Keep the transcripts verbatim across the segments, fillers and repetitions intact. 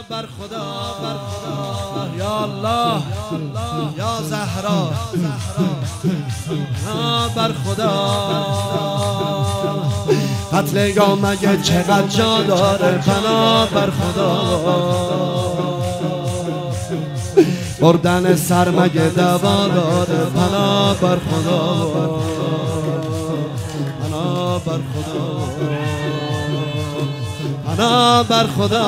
بر خدا بر خدا یا الله یا زهرا پناه بر خدا قتل یا مگه چقدر جا داره پناه بر خدا بردن سر مگه دوا داره پناه بر خدا پناه بر خدا پناه بر خدا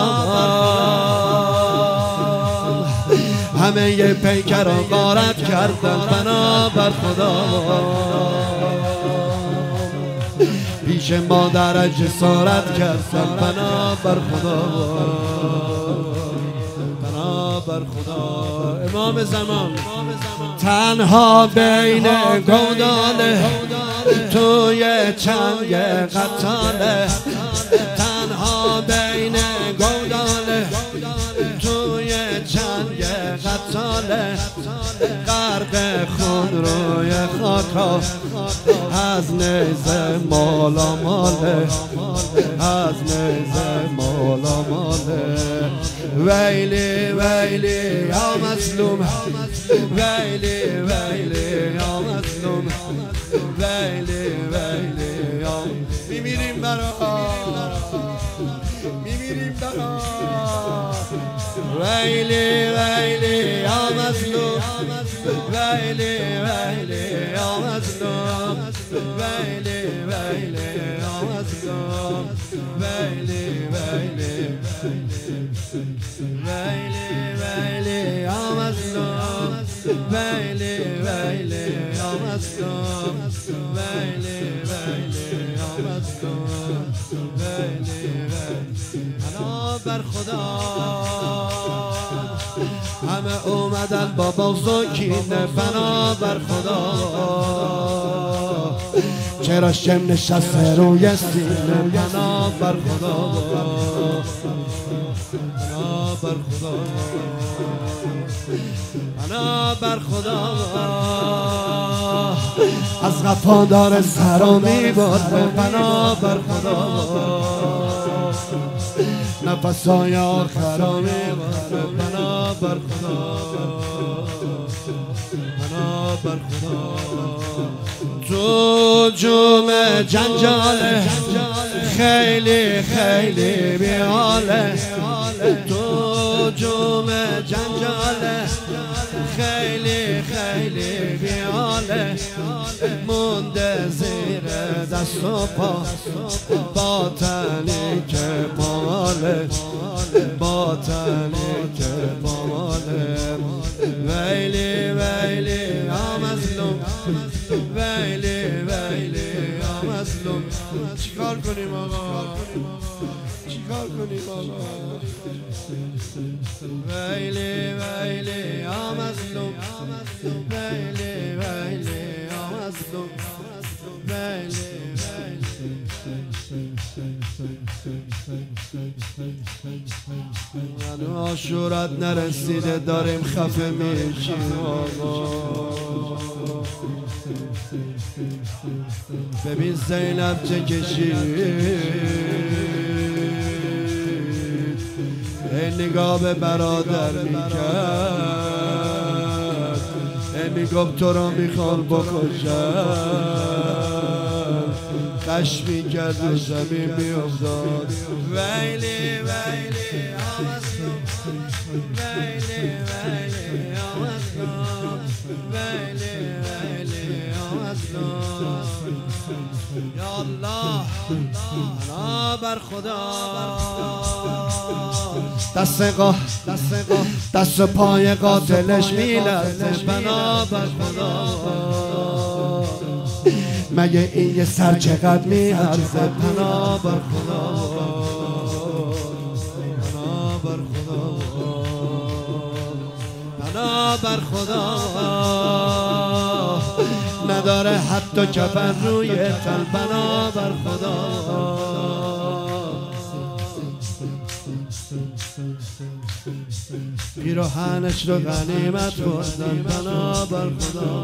همه ی پیکران غارت کردن پناه بر خدا پیش مادر جسارت کردن پناه بر خدا پناه بر خدا امام زمان تنها بین گوداله توی چنگ قتاله تنها بین گوداله توی چنگ قتاله غرق خون روی خاکا از نیزه مالا ماله از نیزه مالا ماله ویلی ویلی یا مظلوم ویلی ویلی یا مظلوم ویلی ویلی یا میمیریم برا میمیریم برا ویلی ویلی یا مظلوم ویلی ویلی یا مظلوم ویلی ویلی یا مظلوم ویلی ویلی ویلی ویلی یا مظلوم ویلی ویلی یا مظلوم ویلی ویلی یا مظلوم ویلی ویلی پناه بر خدا همه اومدن با بازوکینه پناه بر خدا چرا شم نشسته روی سینه پناه بر خدا پناه بر خدا پناه بر خدا از وفادار سرا میباره پناه بر خدا نفسای آخرا میباره پناه بر خدا پناه بر خدا تو جوم جنجاله خیلی خیلی بیاله تو جوم جنجاله خیلی خیلی بیاله مونده زیر دست و پا باطنی که پاماله باطنی که پاماله ویلی ویلی یا مظلوم ویلی ویلی یا مظلوم چیکار کنیم آقا چیکار کنیم آقا ویلی ویلی یا مظلوم ویلی ویلی یا مظلوم ویلی منو عاشورت نرسیده داریم خفه میشیم آقا ببین زینب چه کشید این نگاه به برادر میکرد این میگفت تو را میخوان بکشم خش میکرد و زمین میافتاد ویلی ویلی یا مظلوم ویلی ویلی یا مظلوم ویلی ویلی یا مظلوم یا الله پناه بر خدا دست قا دست پای قاتلش میلرزه پناه بر خدا مگه این یه سر چقدر میارزه پناه بر خدا پناه بر خدا پناه بر خدا نداره حتی کفن روی تن پناه بر خدا پیراهنش رو غنیمت بردن بنا بر خدا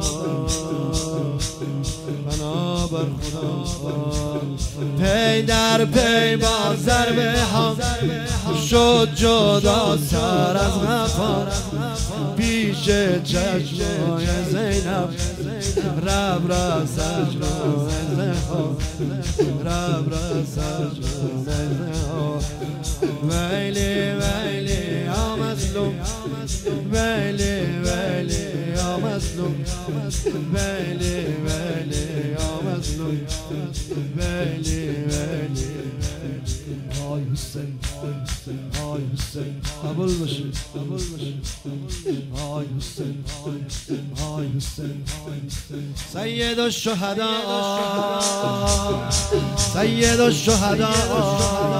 بنا بر خدا پی در پی با ضربه هم شد جدا سر از غفا پیش چشمای زینب رب را سجنای زها رب را سجنای زها ویلی ویلی یا مظلوم ویلی ویلی یا مظلوم ویلی ویلی یا مظلوم ویلی ویلی آی حسین آی حسین قبول باشه قبول باشه آی حسین آی حسین سید الشهداء سید الشهداء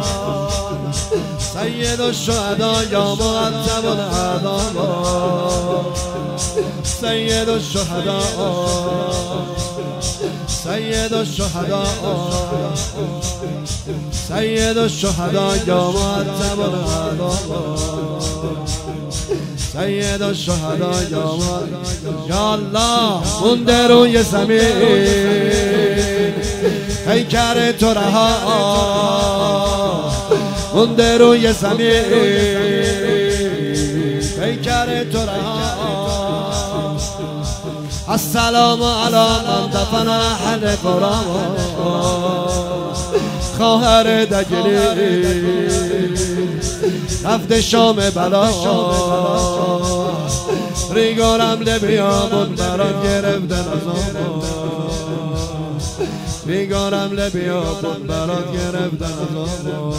سید الشهداء یا معذب الاعداء سید الشهداء سید الشهداء سید الشهداء یا معذب الاعداء سید الشهداء یا معذب یا الله مونده روی زمین پیکر تو رها مونده روی زمین پیکر تو رها السلام علی من دفن اهل قرآن خواهر دگلی رفت شام بلا ریگارم لبیامون برات گرفته نظام ریگارم لبیامون برات گرفته نظام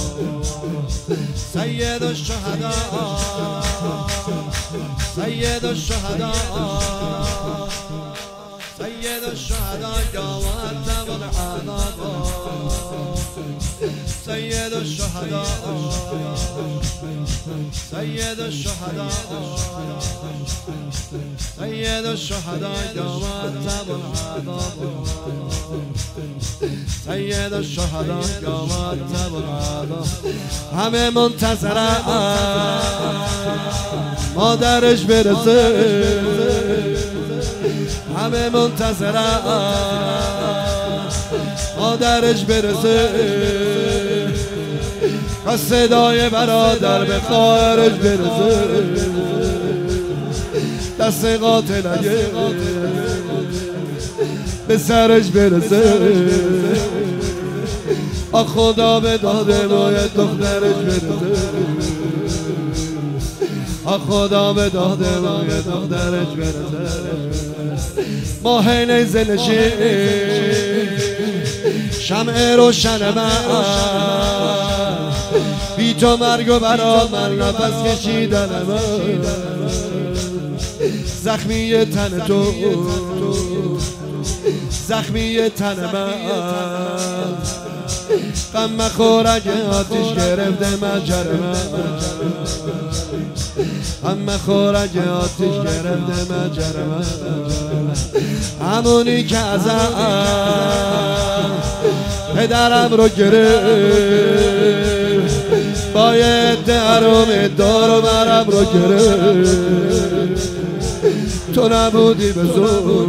سید الشهداء سید الشهداء سید الشهداء یا معذب الاعداء سید الشهداء سید الشهداء سید الشهداء یا معذب الاعداء سید الشهداء یا معذب الاعداء همه منتظرن مادرش برسه همه منتظرن مادرش برسه و صدای برادر به خواهرش برسه دست قاتل اگه به سرش برسه آ خدا به داده باید دخترش برسه آ خدا به داده باید دخترش برسه ماه نیزه نشین شمع روشن من بی تو مرگ و برا من نفس کشیدن من زخمی تن تو زخمی تن من غم مخور اگه آتیش گرفته مجر من غم مخور اگه آتیش گرفته مجر من همونی که ازم پدرم رو گرفت باید درم دار و مرم رو گرفت تو نبودی به زور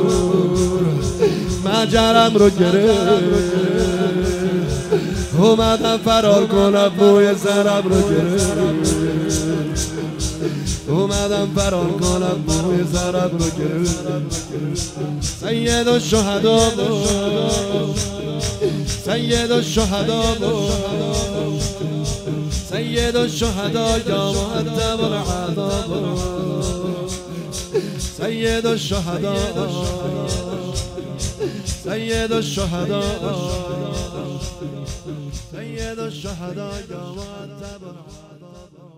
مجرم رو گرفت اومدم فرار کنم بوی سرم رو گرفت اومدم فرار کنم بوی سرم رو گرفت سید الشهداء سید الشهداء سید الشهداء یا معذب الاعداء سید الشهداء سید الشهداء سید الشهداء یا معذب الاعداء